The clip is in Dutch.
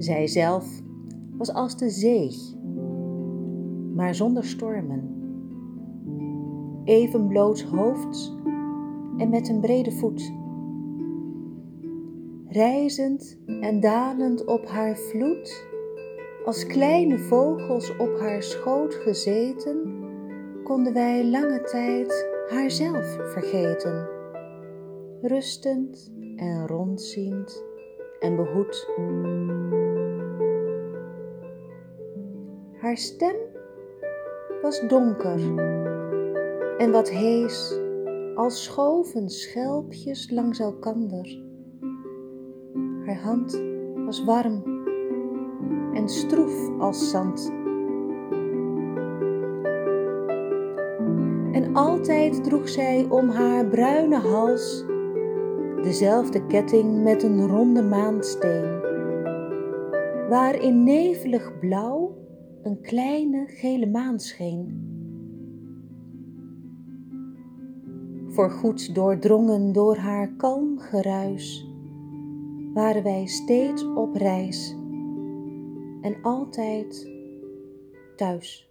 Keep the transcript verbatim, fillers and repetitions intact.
Zij zelf was als de zee, maar zonder stormen. Even blootshoofds en met een brede voet. Rijzend en dalend op haar vloed, als kleine vogels op haar schoot gezeten, konden wij lange tijd haarzelf vergeten. Rustend en rondziend en behoed. Haar stem was donker en wat hees, als schoven schelpjes langs elkander. Haar hand was warm en stroef als zand. En altijd droeg zij om haar bruine hals dezelfde ketting met een ronde maansteen, waar in nevelig blauw een kleine gele maan scheen. Voorgoed doordrongen door haar kalm geruis, waren wij steeds op reis en altijd thuis.